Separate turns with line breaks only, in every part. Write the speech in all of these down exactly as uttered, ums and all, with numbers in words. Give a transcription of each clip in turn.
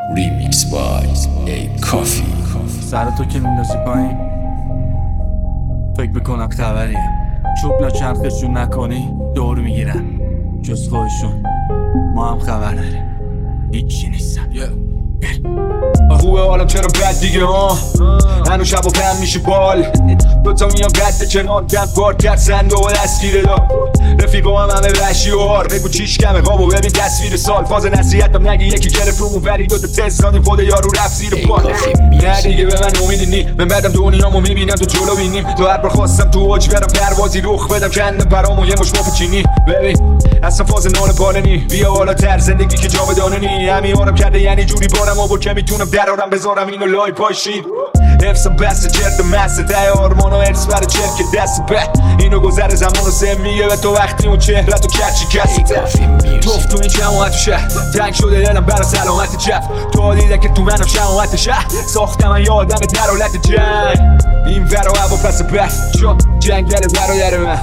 Remix by A Coffee.
سر تو که میندازی پایین فکر بکنم خبریه. چوب چرخشون نکنی دور میگیرن جز خودشون. ما هم خبر داریم هیچی نیستن.
خوبه حالا چرا بد دیگه ها هنو شب و پم میشه بال دوتا میان قد کنار کم کار کرد سنده و دستگیره دا رفیقا هم همه وحشی و هار بگو چیش کمه قابو ببین تصویر سال فاز نصیحتم نگی یکی گرفت رو ولی دوتا تست دادیم خود یارو رفت زیر پال. نه دیگه به من امیدی نی من بعدم دنیامو میبینم تو جلو بینیم تو هر بار خواستم تو اوج برم پروازی رخ بدم کندم پرامو یه مش مف چینی ببین اصلا فاز نان پالنی بیا حالا تر زندگی که جاودانه نی همین آرم کرده یعنی جوری بارم آور که میتونم درارم بذارم اینو لای پاشید حفظم بسته چرت مسته ده آرمان و ارس برای چرک دست به اینو گذر زمان و سه میگه به تو وقتی اون چهره تو کچی کسی توف تو این جماعت شهر تنگ شده دلم برای سلامت جف تو دیده که تو منم شماعت شهر ساختم من یه آدم در حالت جنگ این ورا هوا پس بس چون جنگ داره برادر من.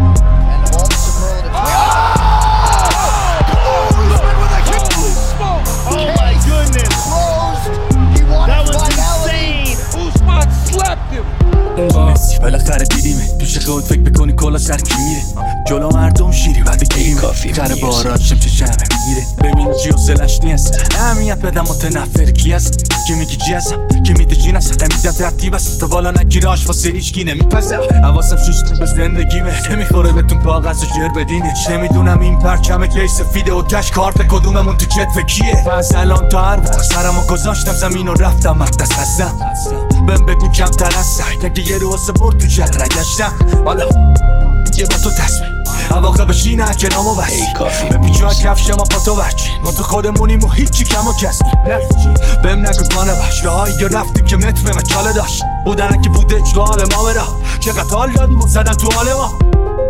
بالاخره دیدیمه توش خود فکر بکنی کلا سر کی میره جلو مردم شیری بعد گیریمه خره بارات شمچه شمه میگیره ببین چی حسلش نیست اهمیت بدم متنفر کی هست که میگی چی هستم که میده چی نست نمیدم ترتیب است تو بالا نگیره آشفاسه هیچکی نمیپسم حواسم شوش به زندگیمه نمیخوره بهتون کاغذ و جر بدینش نمیدونم این پرچمه کی سفیده و کش کارت کدوممون تو کتف کیه پس الان تا هر وقت سرمو گذاشتم زمین و رفتم مقدس هستم بهم بگو کمتر هستم که یه روز برد تو جره گشتم حالا یه با تو تصمیم عواقبش اینه که نامو بسی به پیچو ها کفش ما پا تو بچی ما تو خودمونیم و هیچی کم و کسی بهم نگو پانه باش راهایی که رفتیم که متر من چاله داشت بودن که بوده چه حال ما برا چقدر حال دادیم و زدن تو حال ما.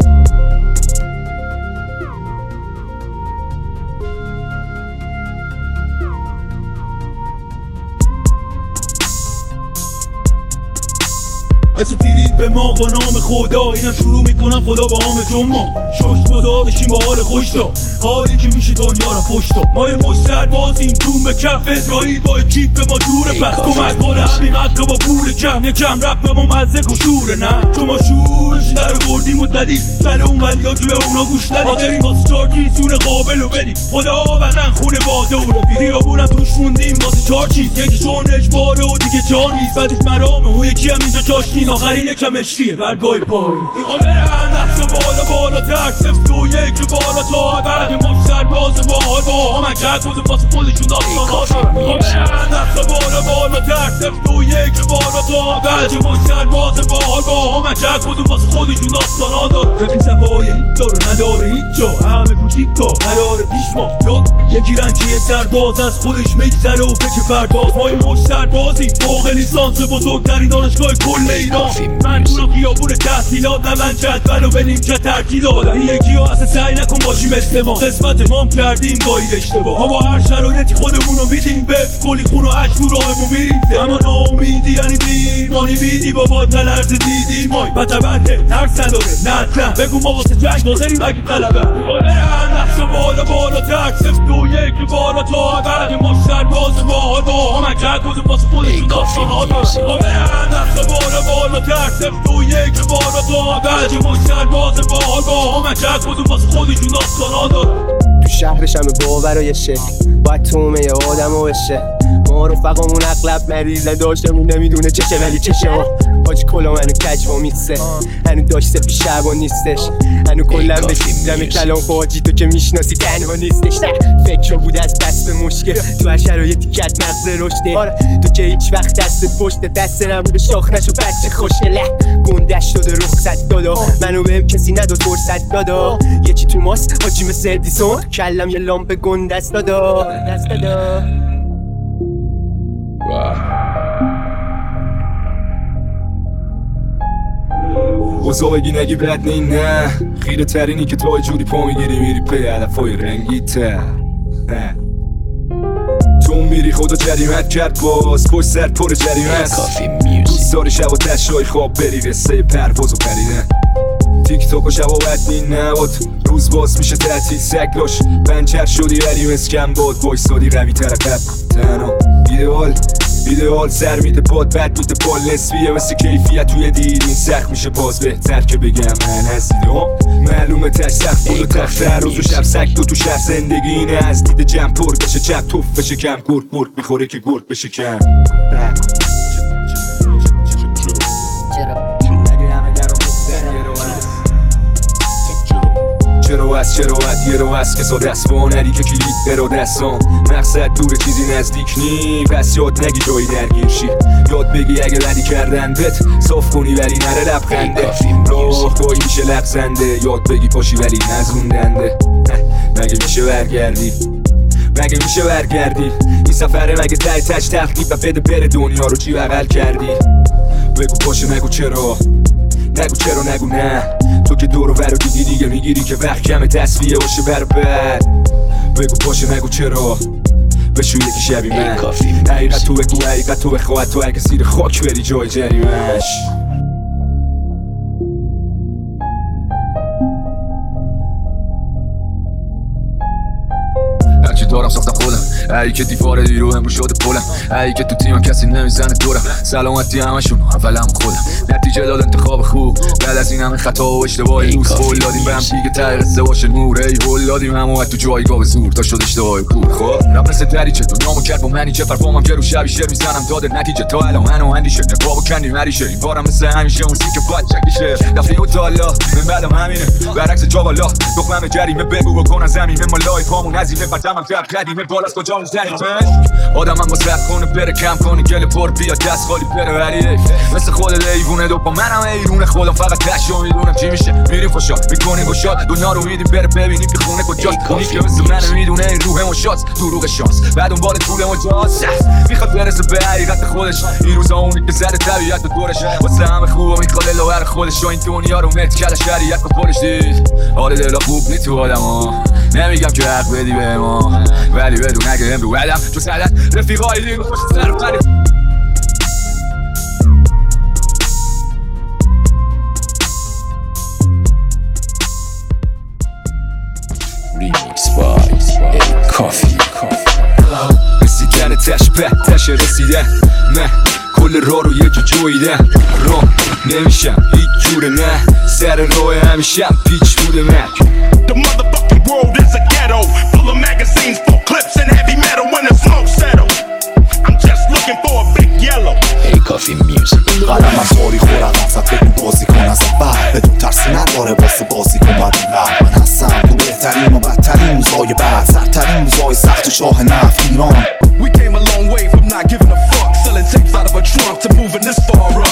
مثل دیرید به ما با نام خدا اینم شروع میکنم خدا با عام جمعه شش بزا بشیم با حال خوش دا حالی که میشه دنیا را پشت دا ما یه مشتر بازیم تون به کف اسرائیل با کیف به ما دوره پس کمک باره همین حقا با پول کم یکم رب به ما مزه کشوره نه چون ما شورش در بردیم و زدیم سر اون ولی ها توی اونا گوش ندیم حاضریم واسه چارچی سون قابل رو بدیم خدا بدن خونه باده و رفیقی ها بونم توش موندیم واسه چار چیز یکی چون اجباره و دیگه چار نیست بعدش مرامه و یکی هم اینجا چاشنین آخری یکم اشتیه برگای پای ایقا برن دست بالا بالا تک سفت دو یک بالا تا بعد مشتر باز باحال با هم اکرد بوده پاس خودشون داستان هاشه ایقا برن دست بالا بالا تک سفت دو یک بالا تا بعد مشتر باز باحال با هم اکرد بوده پاس خودشون داستان ها دار رفی سفایه هیچ داره نداره هیچ جا همه کوچیک تا قراره پیش ما جاد یکی رنگیه سرباز از خودش میگذره و فکر پرداز ما این مشتر بازی فوق لیسانس بزرگترین دانشگاه کل ایران من تو رو خیابون تحصیلات نه من جدول و بریم چه ترکیل آدم یکی ها اصلا سعی نکن باشی مثل ما قسمت مام کردیم باید اشتباه اما هر شرایطی خودمونو میدیم بف کلی خون و عشق رو راهمون میریزه اما ناامیدی یعنی بیمانی بیدی بابا تلرز دیدی مای بطبنده ترس نداره نه اصلا بگو ما واسه جنگ ناظریم اگه طلبه برن نفس بالا بالا تک سفت دو یک بالا تا بعد مشتر باز باحال با هم اکرد بوده پاس خودشون داستان ها داره برن نفس بالا بالا تک سفت دو یک بالا تا بعد مشتر باز باحال با هم اکرد بوده پاس خودشون داستان ها داره
تو شهرش همه باورای شکل باید تومه یه آدم و بشه ما رفقامون اغلب مریضه داشتمون نمیدونه چشه ولی چشه ها حاج کلا منو کج با میسه هنو داشته پیش شبا نیستش هنو کلن بشیدم کلام خواجی تو که میشناسی تنها نیستش نه فکر بود از دست به مشکل تو هر شرایطی کت مغز رشده آره تو که هیچ وقت دست پشت دست نبوده شاخ نشو بچه خوشگله گندش شده رخصت دادا منو بهم کسی نداد فرصت دادا یکی تو ماست حاجی مثل ادیسون کلم یه لامپ گندست دادا دست دادا
اوزا بگی نگی بد نی نه خیره ترینی که تو جوری پا میگیری میری پی علفای رنگی تر تو میری خدا جریمت کرد باز پشت سر پر جریمه است دوست داری شب و تشای خواب بری قصه پرواز و پریدن تیک توک و شب و بدنی نباد روز باز میشه تعطیل سگلاش پنچر شدی ولی مسکن باد وایسادی قوی تر قبل تنها ایدئال ایدئال سر میده باد بد میده بال نسبیه مثل کیفیت توی دید این سخت میشه باز بهتر که بگم من هستیدم معلومه تش سخت بود و تختر روز و شب سک دو تو شهر زندگی اینه از دید جمع پر بشه چپ توف بشه کم گرد مرد میخوره که گرد بشه کم چرا از چرا از یه رو از کسا دست با نری که کلید برا دستان مقصد دور چیزی نزدیک نی پس یاد نگی جایی درگیر شی یاد بگی اگه بدی کردن بت صاف کنی ولی نره لبخنده راه گاهی میشه لغزنده یاد بگی پاشی ولی نزوندنده مگه میشه برگردی مگه میشه برگردی این سفره مگه تای تش تخلیب و بده بره دنیا رو چی بغل کردی بگو باشه نگو چرا نگو چرا نگو نه تو که دورو برو دیدی دیگه میگیری که وقت کمه تصفیه باشه برو بد بگو باشه نگو چرا بشو یکی شبی من حقیقت تو بگو حقیقت تو بخواهد تو اگه زیر خاک بری جای جریمش هرچی دارم ساختم خودم ای که دیوار دیرو امرو شده پولم ای که تو تیمم کسی نمیزنه دورم سلامتی همشون اولم خودم نتیجه داد انتخاب خوب بعد از این همه خطا و اشتباهی روز هول دادیم به هم دیگه تغییر قصه باشه نور ای هول دادیم همه تو جایگاه زور تا شد اشتباهی پور خب رب مثل دریچه دنیامو کرد با منی چه فرفامم که رو شبی شعر میزنم داده نتیجه تا الان منو اندیشه نقابو کندیم هریشه این بارم مثل همیشه موزیک بد چکیشه دفعه و تالا من بعدم همینه برعکس جاوالا دخمم جریمه بگو بکن از زمین مالای پامون هزینه فتمم تب قدیمه بالاست کجا میزنیمش آدمم با سخت کنه بره کم کنه گل پر بیا دست خالی بره ولی مثل خود دیوونه دو با منم ایرونه خودم فقط تشو میدونم چی میشه میریم خوشحال میکنیم گشاد دنیا رو میدیم بره ببینیم که خونه کجاست اونی که مثل من میدونه این روح مشاست دروغ شانس بعد اون بال طول مجاز میخواد برسه به حقیقت خودش این روزا اونی که سر طبیعت و دورش واسه همه خوبه میخواد لاور خودش و این دنیا رو مت کلا شریعت به خودش دید حال دلا خوب نی تو آدما نمیگم که حق بدی به ما ولی بدون اگه امرو بدم تو سعدت رفیقای دیگه خوش سر بری
Remix by A Coffee
رسیدن تش بهتش رسیدن نه کل راه رو یه جا جویدن راه نمیشم هیچ جوره نه سر راه همیشم پیچ بوده من
The motherfucking world is a ghetto full of magazines, full clips and heavy metal when the smoke settles. I'm just looking for a big yellow.
A Coffee Music
قلمم طوری خورم ازت بگو بازی کن از اول بدون ترسی نداره واسه بازی کن باید این من هستم تو بهترین و بدترین روزای بعد سرترین روزای سخت شاه نفت ایران
We came a long way from not giving a fuck, selling tapes out of a trunk to moving this far up.